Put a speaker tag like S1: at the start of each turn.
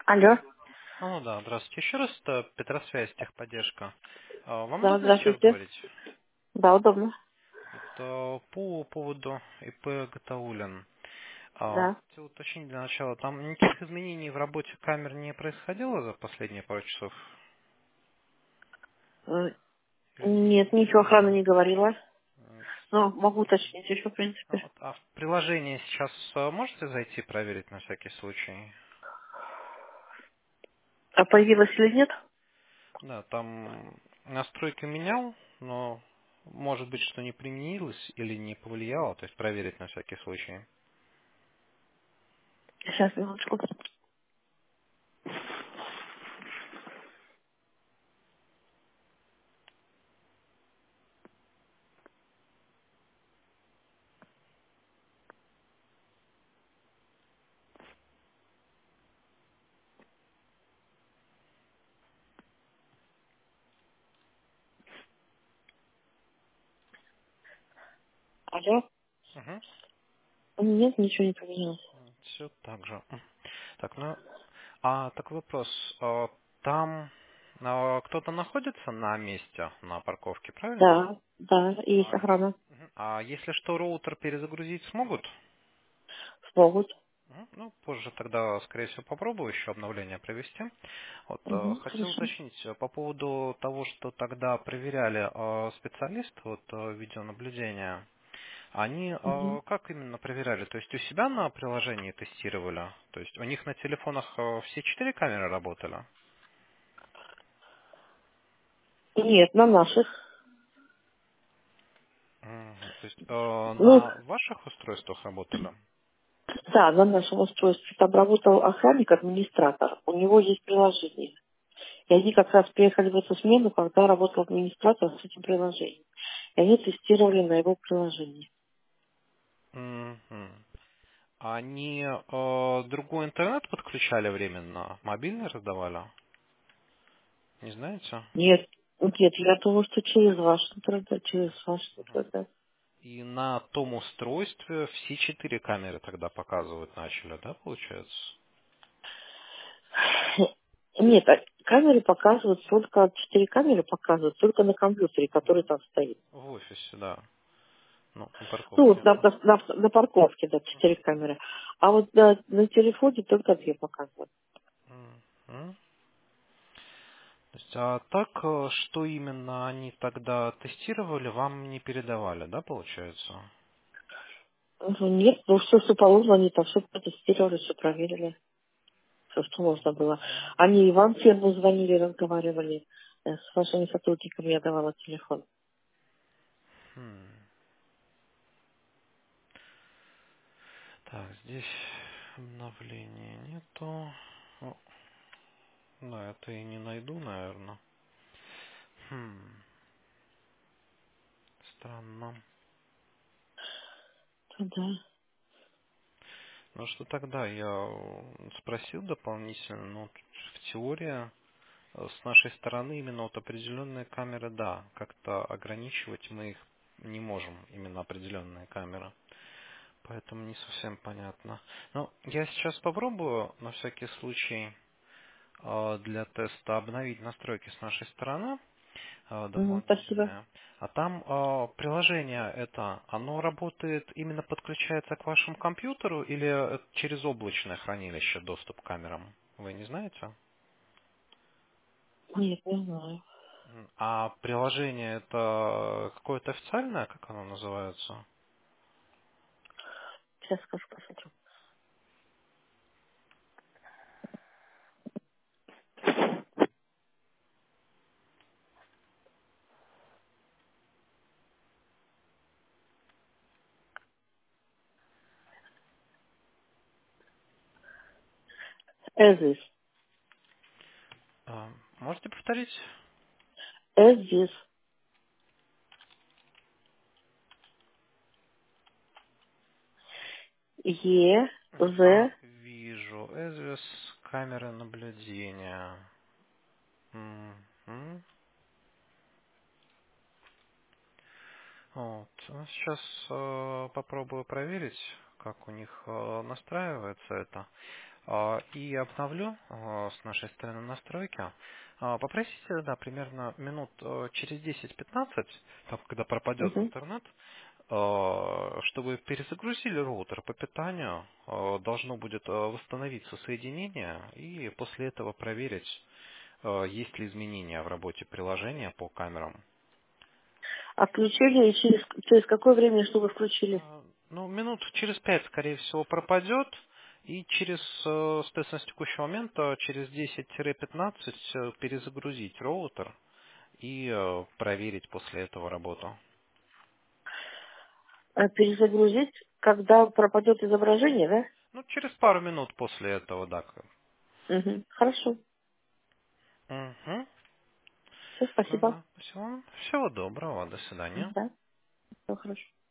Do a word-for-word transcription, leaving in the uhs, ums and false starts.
S1: Алло.
S2: Ну да, здравствуйте. Еще раз, это Петросвязь, техподдержка. А, Вам
S1: Да,
S2: удобно сейчас
S1: здравствуйте.
S2: говорить?
S1: Да, удобно.
S2: Это по поводу ИП Гатаулин. А,
S1: Да.
S2: Хотел уточнить для начала, там никаких изменений в работе камер не происходило за последние пару часов?
S1: Э,
S2: Или не
S1: Нет, ничего охрана
S2: зафиксировано?
S1: не говорила.
S2: Э,
S1: Но могу уточнить еще, в
S2: ну
S1: принципе.
S2: вот, А в приложение сейчас а, можете зайти проверить на всякий случай?
S1: А появилась или нет?
S2: Да, там настройки менял, но может быть, что не применилось или не повлияло, то есть проверить на всякий случай.
S1: Сейчас, минуточку. Алло.
S2: Угу.
S1: Нет, ничего не поменялось.
S2: Все так же. Так, ну, а такой вопрос. А, Там а, кто-то находится на месте, на парковке, правильно?
S1: Да, да, есть
S2: А, е-
S1: охрана.
S2: мгм. А если что, роутер перезагрузить смогут?
S1: Смогут.
S2: Мгм. Ну, позже тогда, скорее всего, попробую еще обновление провести. Вот, э,
S1: Угу,
S2: хотел
S1: хорошо.
S2: уточнить э, по поводу того, что тогда проверяли э, специалисты вот, э, видеонаблюдения. Они
S1: Угу.
S2: э, как именно проверяли? То есть у себя на приложении тестировали? То есть у них на телефонах э, все четыре камеры работали?
S1: Нет, на наших.
S2: Мгм. То есть э,
S1: Ну,
S2: на ваших устройствах работали?
S1: да, на нашем устройстве. Там работал охранник, администратор. У него есть приложение. И они как раз приехали в эту смену, когда работал администратор с этим приложением. И они тестировали на его приложении.
S2: Мгм. А Они э, другой интернет подключали временно? Мобильный раздавали? Не знаете?
S1: Нет, нет, я думаю, что через ваш интернет, через ваш интернет.
S2: И на том устройстве все четыре камеры тогда показывать начали, да, получается?
S1: Нет, а камеры показывают только, четыре камеры показывают только на компьютере, который там стоит.
S2: В офисе, да. Ну, на
S1: Ну, вот
S2: парковке.
S1: на, на- на- на парковке, да, четыре камеры. А вот на, на телефоне только две показывают.
S2: Мгм. То есть, а так, э, что именно они тогда тестировали, вам не передавали, да, получается?
S1: Ну, нет, ну все, что положено, они там все протестировали, все проверили, все, что можно было. Они и вам фирму звонили, разговаривали. Э, С вашими сотрудниками я давала телефон.
S2: Хм. Так, здесь обновления нету. Ну, да, это и не найду, наверное. Хм, странно.
S1: Да.
S2: Ну что тогда я э, спросил дополнительно, ну, в теории э, с нашей стороны именно вот определенные камеры, да, как-то ограничивать мы их не можем, именно определенные камеры. Поэтому не совсем понятно. Но я сейчас попробую на всякий случай э, для теста обновить настройки с нашей стороны э,
S1: Мгм, спасибо.
S2: дополнительные. А там э, приложение это, оно работает, именно подключается к вашему компьютеру или это через облачное хранилище доступ к камерам? Вы не знаете?
S1: Нет, не знаю.
S2: М, А приложение это какое-то официальное, как оно называется?
S1: Сейчас скажу, посмотрю. Эзис.
S2: Э, Можете повторить?
S1: Эзис. Е,
S2: Мгм. А,
S1: З.
S2: вижу. Эзвис, камеры наблюдения. Мгм. Вот. А Сейчас э, попробую проверить, как у них э, настраивается это. А, И обновлю а, с нашей стороны настройки. А, Попросите, да, примерно минут э, через десять-пятнадцать, там, когда пропадет
S1: Угу.
S2: интернет, э, чтобы перезагрузили роутер по питанию. Э, Должно будет э, восстановиться соединение и после этого проверить, э, есть ли изменения в работе приложения по камерам.
S1: Отключили и через, через какое время, чтобы включили?
S2: А, Ну, минут через пять, скорее всего, пропадет. И через, э, соответственно, с текущего момента, через десять-пятнадцать э, перезагрузить роутер и э, проверить после этого работу.
S1: А перезагрузить, когда пропадет изображение, да?
S2: Ну, через пару минут после этого, да.
S1: Угу. Хорошо.
S2: Угу.
S1: Все, спасибо.
S2: Ага. Всего, всего доброго, до свидания.
S1: Да, все хорошо.